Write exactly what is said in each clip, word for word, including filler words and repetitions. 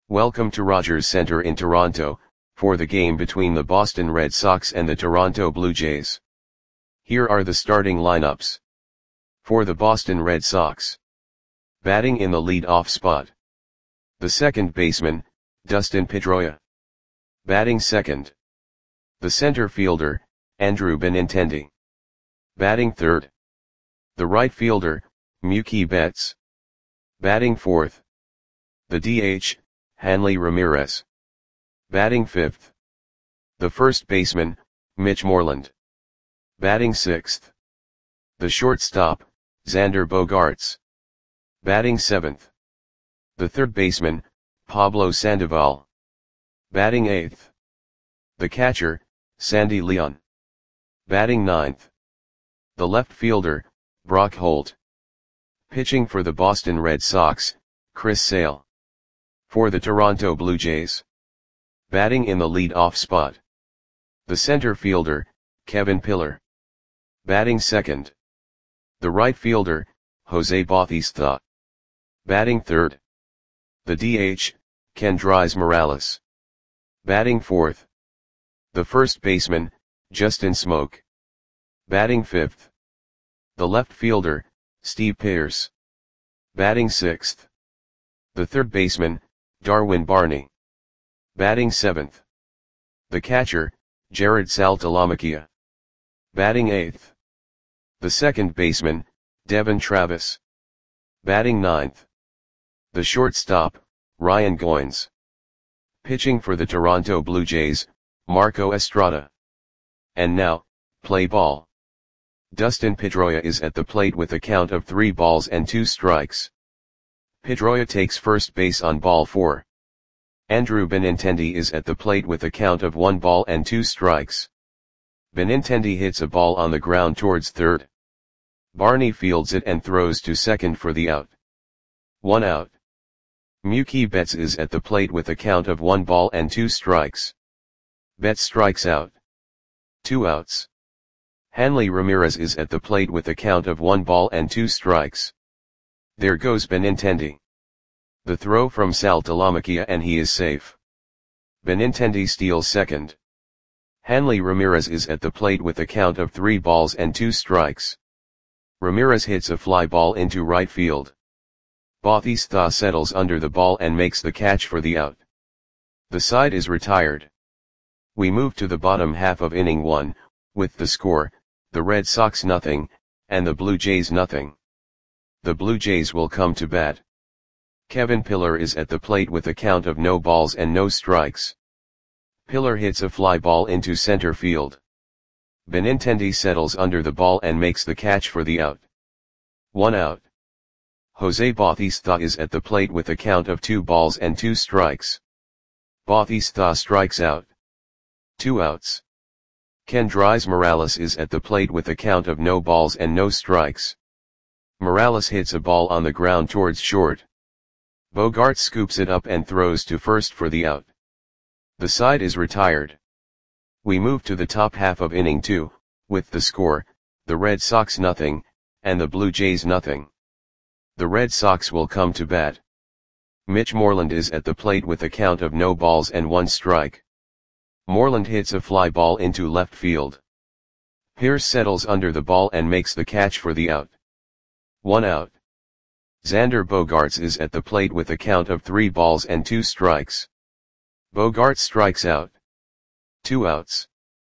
Welcome to Rogers Centre in Toronto, for the game between the Boston Red Sox and the Toronto Blue Jays. Here are the starting lineups. For the Boston Red Sox. Batting in the lead-off spot. The second baseman, Dustin Pedroia. Batting second. The center fielder, Andrew Benintendi. Batting third. The right fielder, Mookie Betts. Batting fourth. The D H, Hanley Ramirez. Batting fifth. The first baseman, Mitch Moreland. Batting sixth. The shortstop, Xander Bogaerts. Batting seventh. The third baseman, Pablo Sandoval. Batting eighth. The catcher, Sandy Leon. Batting ninth. The left fielder, Brock Holt. Pitching for the Boston Red Sox, Chris Sale. For the Toronto Blue Jays. Batting in the lead-off spot. The center fielder, Kevin Pillar. Batting second. The right fielder, Jose Bautista. Batting third. The D H, Kendrys Morales. Batting fourth. The first baseman, Justin Smoak. Batting fifth. The left fielder, Steve Pearce. Batting sixth. The third baseman, Darwin Barney. Batting seventh. The catcher, Jared Saltalamacchia. Batting eighth. The second baseman, Devon Travis. Batting ninth. The shortstop, Ryan Goins. Pitching for the Toronto Blue Jays, Marco Estrada. And now, play ball. Dustin Pedroia is at the plate with a count of three balls and two strikes. Pedroia takes first base on ball four. Andrew Benintendi is at the plate with a count of one ball and two strikes. Benintendi hits a ball on the ground towards third. Barney fields it and throws to second for the out. One out. Mookie Betts is at the plate with a count of one ball and two strikes. Betts strikes out. Two outs. Hanley Ramirez is at the plate with a count of one ball and two strikes. There goes Benintendi. The throw from Saltalamacchia and he is safe. Benintendi steals second. Hanley Ramirez is at the plate with a count of three balls and two strikes. Ramirez hits a fly ball into right field. Bautista settles under the ball and makes the catch for the out. The side is retired. We move to the bottom half of inning one, with the score, the Red Sox nothing, and the Blue Jays nothing. The Blue Jays will come to bat. Kevin Pillar is at the plate with a count of no balls and no strikes. Pillar hits a fly ball into center field. Benintendi settles under the ball and makes the catch for the out. One out. Jose Bautista is at the plate with a count of two balls and two strikes. Bautista strikes out. Two outs. Kendrys Morales is at the plate with a count of no balls and no strikes. Morales hits a ball on the ground towards short. Bogaerts scoops it up and throws to first for the out. The side is retired. We move to the top half of inning two, with the score, the Red Sox nothing, and the Blue Jays nothing. The Red Sox will come to bat. Mitch Moreland is at the plate with a count of no balls and one strike. Moreland hits a fly ball into left field. Pearce settles under the ball and makes the catch for the out. One out. Xander Bogaerts is at the plate with a count of three balls and two strikes. Bogaerts strikes out. Two outs.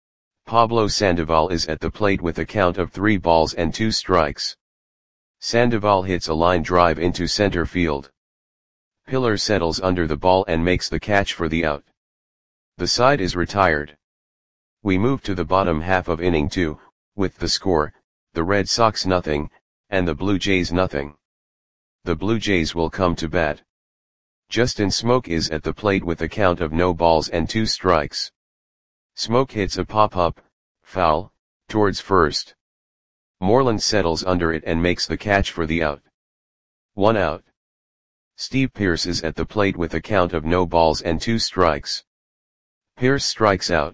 Pablo Sandoval is at the plate with a count of three balls and two strikes. Sandoval hits a line drive into center field. Pillar settles under the ball and makes the catch for the out. The side is retired. We move to the bottom half of inning two, with the score, the Red Sox nothing, and the Blue Jays nothing. The Blue Jays will come to bat. Justin Smoak is at the plate with a count of no balls and two strikes. Smoak hits a pop-up, foul, towards first. Moreland settles under it and makes the catch for the out. One out. Steve Pearce is at the plate with a count of no balls and two strikes. Pearce strikes out.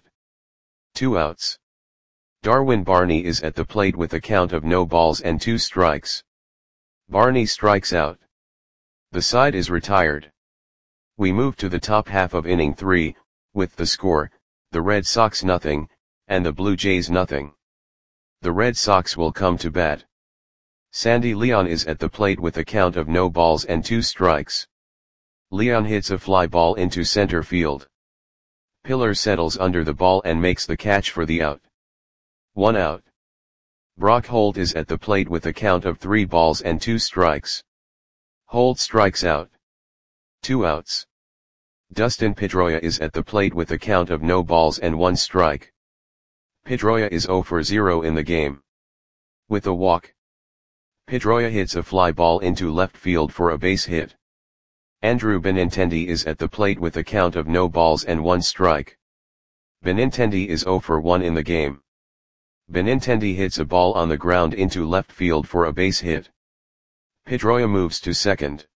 Two outs. Darwin Barney is at the plate with a count of no balls and two strikes. Barney strikes out. The side is retired. We move to the top half of inning three, with the score, the Red Sox nothing, and the Blue Jays nothing. The Red Sox will come to bat. Sandy Leon is at the plate with a count of no balls and two strikes. Leon hits a fly ball into center field. Pillar settles under the ball and makes the catch for the out. One out. Brock Holt is at the plate with a count of three balls and two strikes. Holt strikes out. Two outs. Dustin Pedroia is at the plate with a count of no balls and one strike. Pedroia is zero for zero in the game. With a walk, Pedroia hits a fly ball into left field for a base hit. Andrew Benintendi is at the plate with a count of no balls and one strike. Benintendi is zero for one in the game. Benintendi hits a ball on the ground into left field for a base hit. Pedroia moves to second.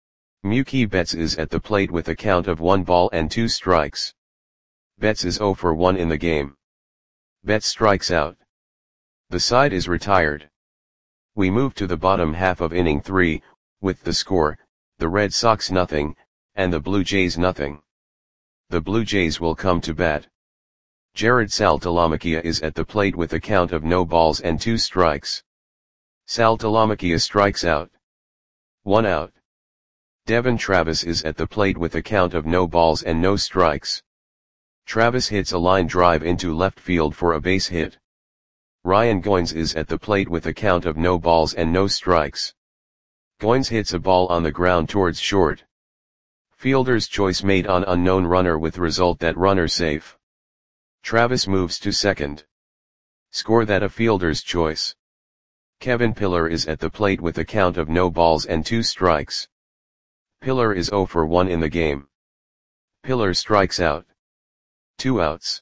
Mookie Betts is at the plate with a count of one ball and two strikes. Betts is zero for one in the game. Betts strikes out. The side is retired. We move to the bottom half of inning three, with the score, the Red Sox nothing, and the Blue Jays nothing. The Blue Jays will come to bat. Jared Saltalamacchia is at the plate with a count of no balls and two strikes. Saltalamacchia strikes out. One out. Devon Travis is at the plate with a count of no balls and no strikes. Travis hits a line drive into left field for a base hit. Ryan Goins is at the plate with a count of no balls and no strikes. Goins hits a ball on the ground towards short. Fielder's choice made on unknown runner with result that runner safe. Travis moves to second. Score that a fielder's choice. Kevin Pillar is at the plate with a count of no balls and two strikes. Pillar is zero for one in the game. Pillar strikes out. Two outs.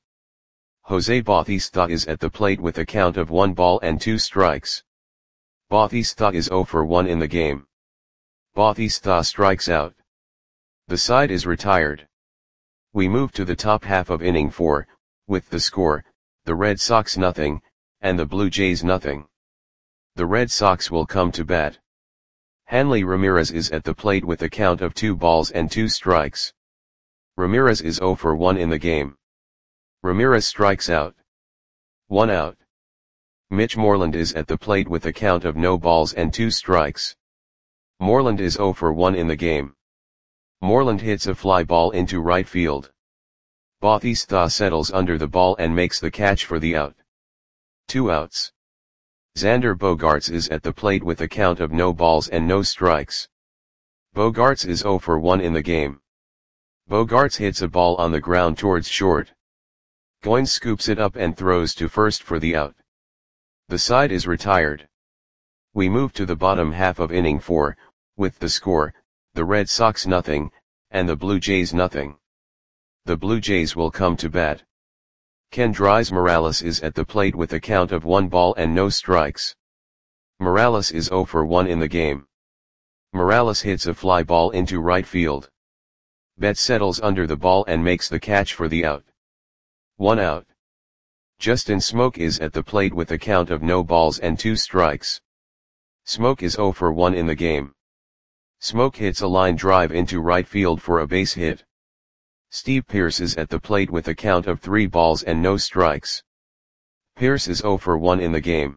Jose Bautista is at the plate with a count of one ball and two strikes. Bautista is zero for one in the game. Bautista strikes out. The side is retired. We move to the top half of inning four, with the score, the Red Sox nothing, and the Blue Jays nothing. The Red Sox will come to bat. Hanley Ramirez is at the plate with a count of two balls and two strikes. Ramirez is zero for one in the game. Ramirez strikes out. One out. Mitch Moreland is at the plate with a count of no balls and two strikes. Moreland is zero for one in the game. Moreland hits a fly ball into right field. Bautista settles under the ball and makes the catch for the out. Two outs. Xander Bogaerts is at the plate with a count of no balls and no strikes. Bogaerts is zero for one in the game. Bogaerts hits a ball on the ground towards short. Goins scoops it up and throws to first for the out. The side is retired. We move to the bottom half of inning four, with the score, the Red Sox nothing, and the Blue Jays nothing. The Blue Jays will come to bat. Kendrys Morales is at the plate with a count of one ball and no strikes. Morales is zero for one in the game. Morales hits a fly ball into right field. Betts settles under the ball and makes the catch for the out. One out. Justin Smoak is at the plate with a count of no balls and two strikes. Smoak is zero for one in the game. Smoak hits a line drive into right field for a base hit. Steve Pearce is at the plate with a count of three balls and no strikes. Pearce is zero for one in the game.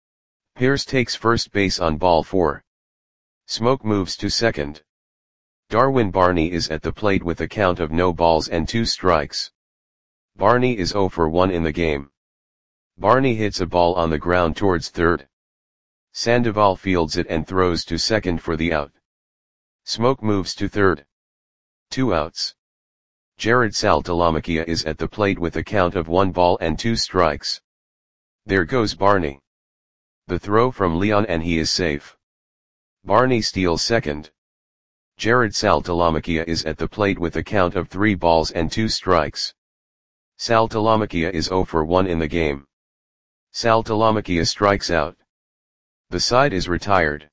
Pearce takes first base on ball four. Smoak moves to second. Darwin Barney is at the plate with a count of no balls and two strikes. Barney is zero for one in the game. Barney hits a ball on the ground towards third. Sandoval fields it and throws to second for the out. Smoak moves to third. Two outs. Jared Saltalamacchia is at the plate with a count of one ball and two strikes. There goes Barney. The throw from Leon and he is safe. Barney steals second. Jared Saltalamacchia is at the plate with a count of three balls and two strikes. Saltalamacchia is zero for one in the game. Saltalamacchia strikes out. The side is retired.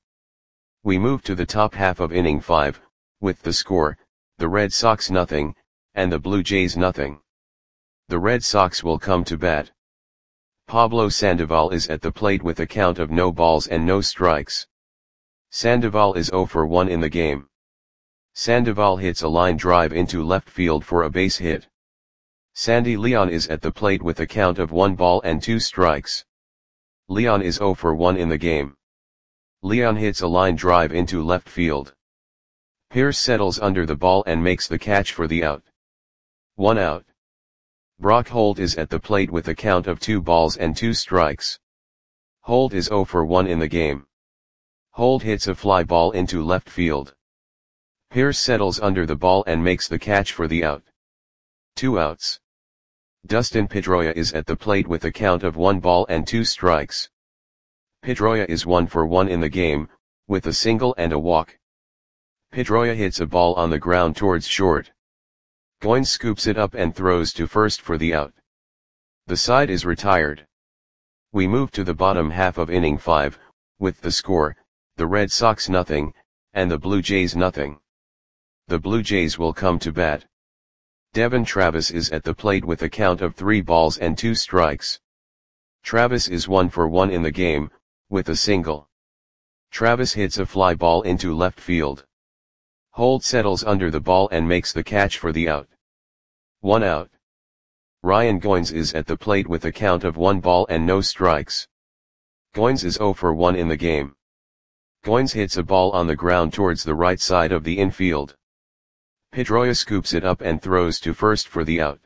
We move to the top half of inning five, with the score, the Red Sox nothing, and the Blue Jays nothing. The Red Sox will come to bat. Pablo Sandoval is at the plate with a count of no balls and no strikes. Sandoval is zero for one in the game. Sandoval hits a line drive into left field for a base hit. Sandy Leon is at the plate with a count of one ball and two strikes. Leon is zero for one in the game. Leon hits a line drive into left field. Pierce settles under the ball and makes the catch for the out. One out. Brock Holt is at the plate with a count of two balls and two strikes. Holt is zero for one in the game. Holt hits a fly ball into left field. Pierce settles under the ball and makes the catch for the out. Two outs. Dustin Pedroia is at the plate with a count of one ball and two strikes. Pedroia is one for one in the game, with a single and a walk. Pedroia hits a ball on the ground towards short. Goins scoops it up and throws to first for the out. The side is retired. We move to the bottom half of inning five, with the score, the Red Sox nothing, and the Blue Jays nothing. The Blue Jays will come to bat. Devon Travis is at the plate with a count of three balls and two strikes. Travis is one for one in the game, with a single. Travis hits a fly ball into left field. Holt settles under the ball and makes the catch for the out. One out. Ryan Goins is at the plate with a count of one ball and no strikes. Goins is zero for one in the game. Goins hits a ball on the ground towards the right side of the infield. Pedroia scoops it up and throws to first for the out.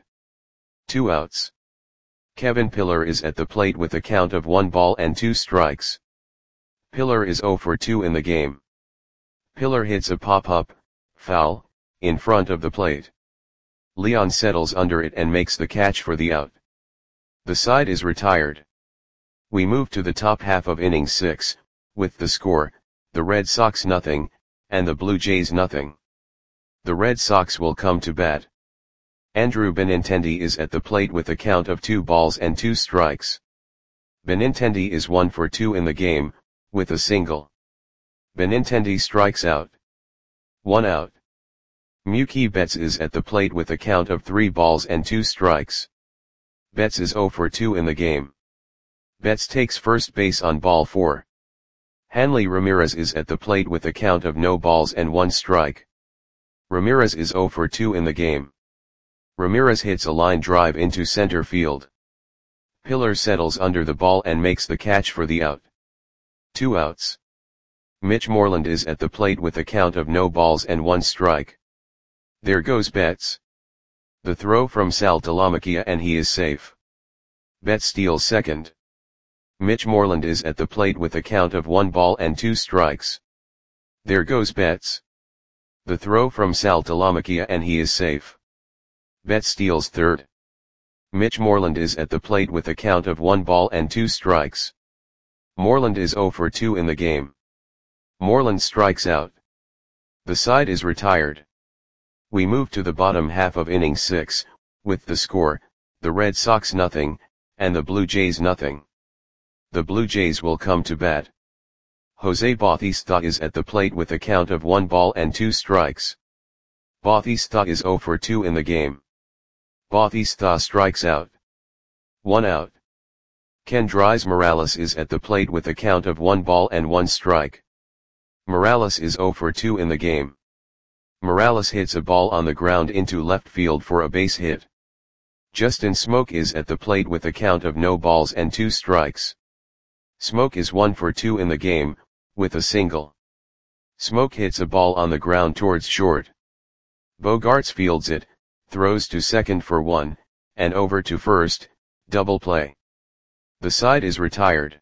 Two outs. Kevin Pillar is at the plate with a count of one ball and two strikes. Pillar is zero for two in the game. Pillar hits a pop-up, foul, in front of the plate. Leon settles under it and makes the catch for the out. The side is retired. We move to the top half of inning six, with the score, the Red Sox nothing, and the Blue Jays nothing. The Red Sox will come to bat. Andrew Benintendi is at the plate with a count of two balls and two strikes. Benintendi is one for two in the game, with a single. Benintendi strikes out. One out. Mookie Betts is at the plate with a count of three balls and two strikes. Betts is zero for two in the game. Betts takes first base on ball four. Hanley Ramirez is at the plate with a count of no balls and one strike. Ramirez is zero for two in the game. Ramirez hits a line drive into center field. Pillar settles under the ball and makes the catch for the out. Two outs. Mitch Moreland is at the plate with a count of no balls and one strike. There goes Betts. The throw from Sal Talamacchia and he is safe. Betts steals second. Mitch Moreland is at the plate with a count of one ball and two strikes. There goes Betts. The throw from Sal Talamacchia and he is safe. Betts steals third. Mitch Moreland is at the plate with a count of one ball and two strikes. Moreland is zero for two in the game. Moreland strikes out. The side is retired. We move to the bottom half of inning six, with the score, the Red Sox nothing, and the Blue Jays nothing. The Blue Jays will come to bat. Jose Bautista is at the plate with a count of one ball and two strikes. Bautista is zero for two in the game. Bautista strikes out. One out. Kendrys Morales is at the plate with a count of one ball and one strike. Morales is zero for two in the game. Morales hits a ball on the ground into left field for a base hit. Justin Smoke is at the plate with a count of no balls and two strikes. Smoke is one for two in the game, with a single. Smoke hits a ball on the ground towards short. Bogaerts fields it, throws to second for one, and over to first, double play. The side is retired.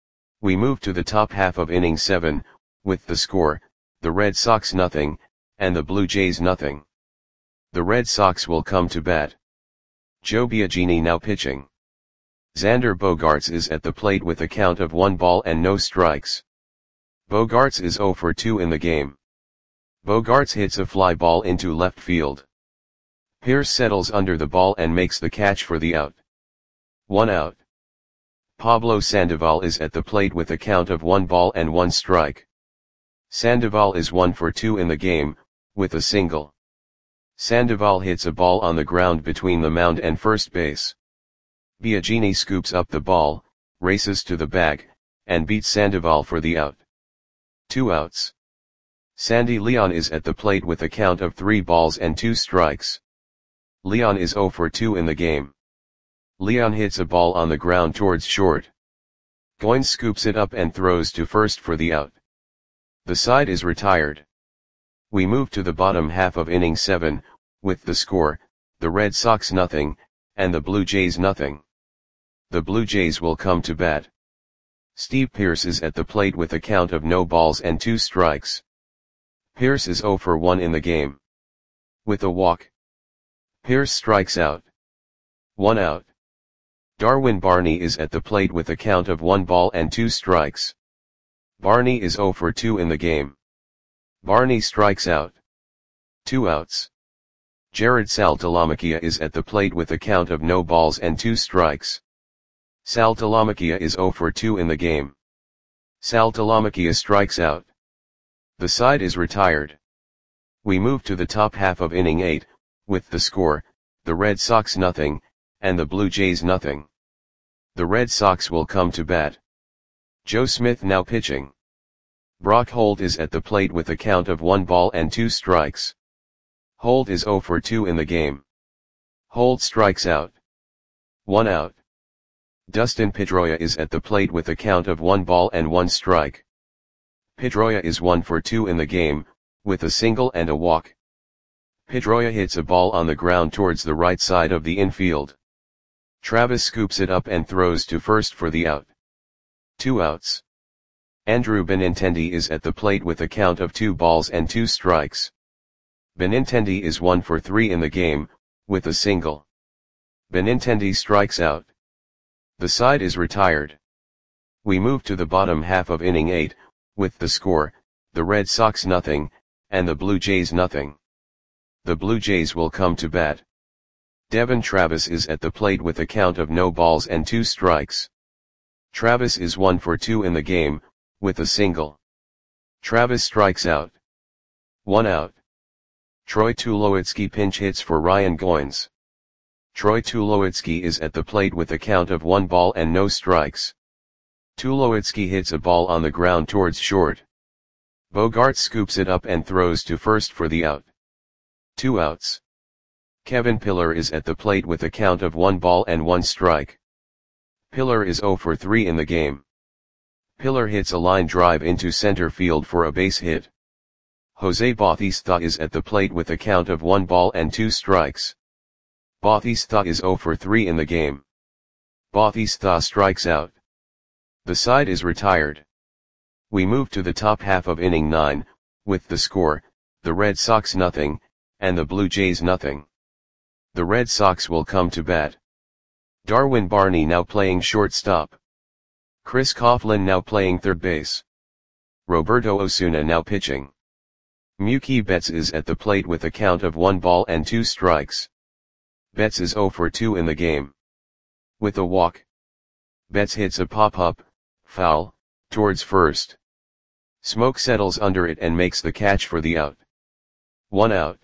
We move to the top half of inning seven, with the score, the Red Sox nothing, and the Blue Jays nothing. The Red Sox will come to bat. Joe Biagini now pitching. Xander Bogaerts is at the plate with a count of one ball and no strikes. Bogaerts is zero for two in the game. Bogaerts hits a fly ball into left field. Pierce settles under the ball and makes the catch for the out. One out. Pablo Sandoval is at the plate with a count of one ball and one strike. Sandoval is one for two in the game, with a single. Sandoval hits a ball on the ground between the mound and first base. Biagini scoops up the ball, races to the bag, and beats Sandoval for the out. Two outs. Sandy Leon is at the plate with a count of three balls and two strikes. Leon is zero for two in the game. Leon hits a ball on the ground towards short. Goins scoops it up and throws to first for the out. The side is retired. We move to the bottom half of inning seven, with the score, the Red Sox nothing, and the Blue Jays nothing. The Blue Jays will come to bat. Steve Pearce is at the plate with a count of no balls and two strikes. Pearce is zero for one in the game. With a walk, Pearce strikes out. One out. Darwin Barney is at the plate with a count of one ball and two strikes. Barney is zero for two in the game. Barney strikes out. Two outs. Jared Saltalamacchia is at the plate with a count of no balls and two strikes. Saltalamacchia is zero for two in the game. Saltalamacchia strikes out. The side is retired. We move to the top half of inning eight, with the score, the Red Sox nothing, and the Blue Jays nothing. The Red Sox will come to bat. Joe Smith now pitching. Brock Holt is at the plate with a count of one ball and two strikes. Holt is zero for two in the game. Holt strikes out. One out. Dustin Pedroia is at the plate with a count of one ball and one strike. Pedroia is one for two in the game, with a single and a walk. Pedroia hits a ball on the ground towards the right side of the infield. Travis scoops it up and throws to first for the out. Two outs. Andrew Benintendi is at the plate with a count of two balls and two strikes. Benintendi is one for three in the game, with a single. Benintendi strikes out. The side is retired. We move to the bottom half of inning eight, with the score, the Red Sox nothing, and the Blue Jays nothing. The Blue Jays will come to bat. Devon Travis is at the plate with a count of no balls and two strikes. Travis is one for two in the game, with a single. Travis strikes out. One out. Troy Tulowitzki pinch hits for Ryan Goins. Troy Tulowitzki is at the plate with a count of one ball and no strikes. Tulowitzki hits a ball on the ground towards short. Bogart scoops it up and throws to first for the out. Two outs. Kevin Pillar is at the plate with a count of one ball and one strike. Pillar is zero for three in the game. Pillar hits a line drive into center field for a base hit. Jose Bautista is at the plate with a count of one ball and two strikes. Bautista is zero for three in the game. Bautista strikes out. The side is retired. We move to the top half of inning nine, with the score, the Red Sox nothing, and the Blue Jays nothing. The Red Sox will come to bat. Darwin Barney now playing shortstop. Chris Coughlin now playing third base. Roberto Osuna now pitching. Mookie Betts is at the plate with a count of one ball and two strikes. Betts is zero for two in the game. With a walk, Betts hits a pop-up, foul, towards first. Smoke settles under it and makes the catch for the out. One out.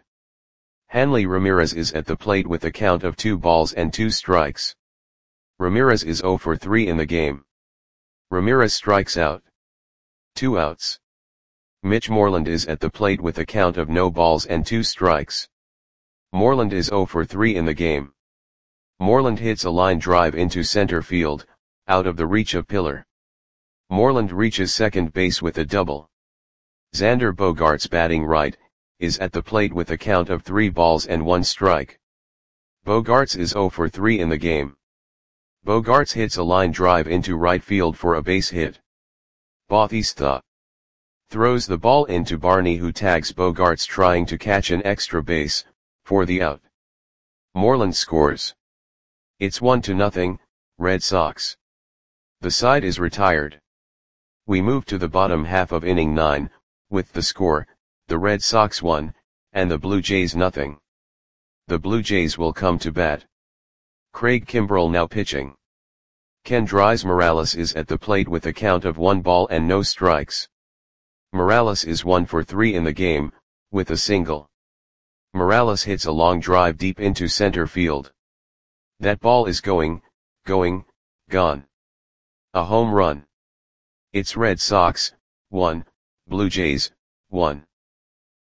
Hanley Ramirez is at the plate with a count of two balls and two strikes. Ramirez is zero for three in the game. Ramirez strikes out. Two outs. Mitch Moreland is at the plate with a count of no balls and two strikes. Moreland is zero for three in the game. Moreland hits a line drive into center field, out of the reach of Pillar. Moreland reaches second base with a double. Xander Bogaerts batting right, is at the plate with a count of three balls and one strike. Bogaerts is zero for three in the game. Bogaerts hits a line drive into right field for a base hit. Bautista throws the ball into Barney, who tags Bogaerts trying to catch an extra base, for the out. Moreland scores. It's one to nothing, Red Sox. The side is retired. We move to the bottom half of inning nine, with the score, the Red Sox one, and the Blue Jays nothing. The Blue Jays will come to bat. Craig Kimbrell now pitching. Kendrys Morales is at the plate with a count of one ball and no strikes. Morales is one for three in the game, with a single. Morales hits a long drive deep into center field. That ball is going, going, gone. A home run. It's Red Sox, one, Blue Jays, one.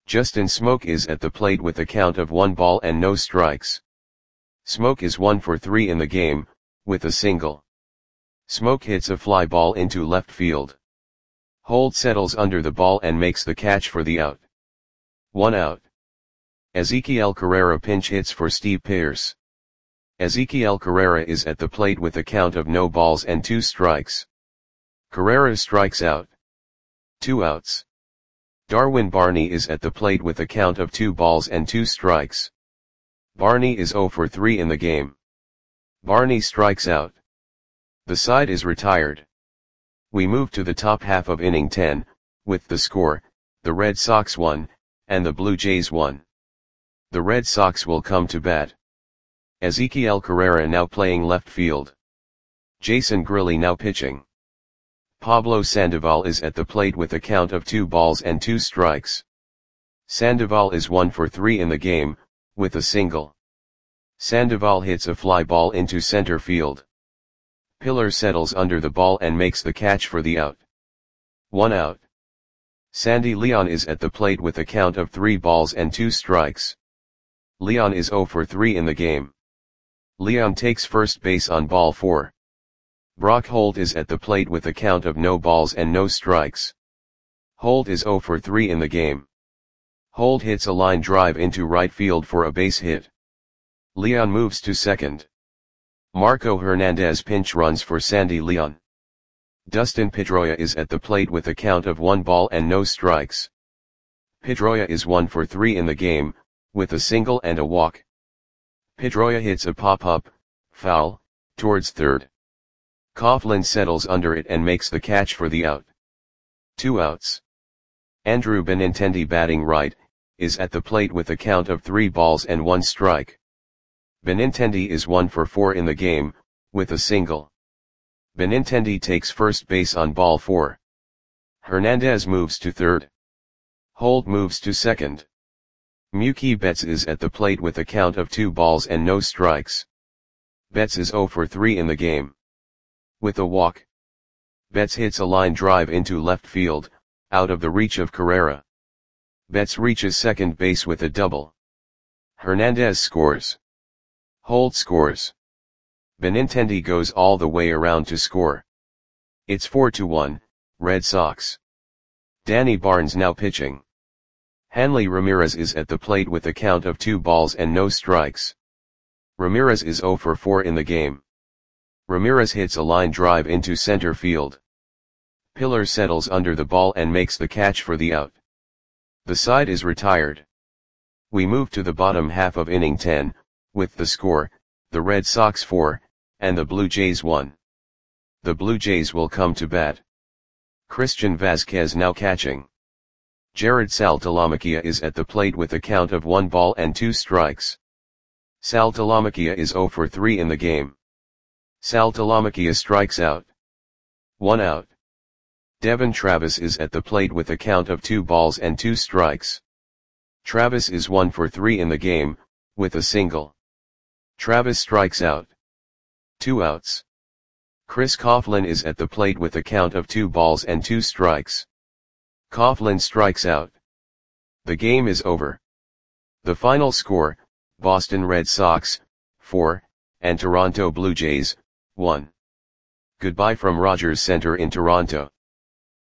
Justin Smoak is at the plate with a count of one ball and no strikes. Smoak is one for three in the game, with a single. Smoak hits a fly ball into left field. Holt settles under the ball and makes the catch for the out. One out. Ezequiel Carrera pinch hits for Steve Pearce. Ezequiel Carrera is at the plate with a count of no balls and two strikes. Carrera strikes out. Two outs. Darwin Barney is at the plate with a count of two balls and two strikes. Barney is zero for three in the game. Barney strikes out. The side is retired. We move to the top half of inning ten, with the score, the Red Sox won, and the Blue Jays won. The Red Sox will come to bat. Ezequiel Carrera now playing left field. Jason Grilli now pitching. Pablo Sandoval is at the plate with a count of two balls and two strikes. Sandoval is one for three in the game, with a single. Sandoval hits a fly ball into center field. Pillar settles under the ball and makes the catch for the out. One out. Sandy Leon is at the plate with a count of three balls and two strikes. Leon is zero for three in the game. Leon takes first base on ball four. Brock Holt is at the plate with a count of no balls and no strikes. Holt is zero for three in the game. Holt hits a line drive into right field for a base hit. Leon moves to second. Marco Hernandez pinch runs for Sandy Leon. Dustin Pedroia is at the plate with a count of one ball and no strikes. Pedroia is one for three in the game, with a single and a walk. Pedroia hits a pop-up, foul, towards third. Coughlin settles under it and makes the catch for the out. Two outs. Andrew Benintendi batting right, is at the plate with a count of three balls and one strike. Benintendi is one for four in the game, with a single. Benintendi takes first base on ball four. Hernandez moves to third. Holt moves to second. Mookie Betts is at the plate with a count of two balls and no strikes. Betts is zero for three in the game. With a walk. Betts hits a line drive into left field, out of the reach of Carrera. Betts reaches second base with a double. Hernandez scores. Holt scores. Benintendi goes all the way around to score. It's four to one, Red Sox. Danny Barnes now pitching. Hanley Ramirez is at the plate with a count of two balls and no strikes. Ramirez is zero for four in the game. Ramirez hits a line drive into center field. Pillar settles under the ball and makes the catch for the out. The side is retired. We move to the bottom half of inning ten, with the score, the Red Sox four, and the Blue Jays one. The Blue Jays will come to bat. Christian Vazquez now catching. Jared Saltalamacchia is at the plate with a count of one ball and two strikes. Saltalamacchia is zero for three in the game. Saltalamacchia strikes out. One out. Devon Travis is at the plate with a count of two balls and two strikes. Travis is one for three in the game, with a single. Travis strikes out. Two outs. Chris Coughlin is at the plate with a count of two balls and two strikes. Coughlin strikes out. The game is over. The final score, Boston Red Sox, four, and Toronto Blue Jays, one. Goodbye from Rogers Center in Toronto.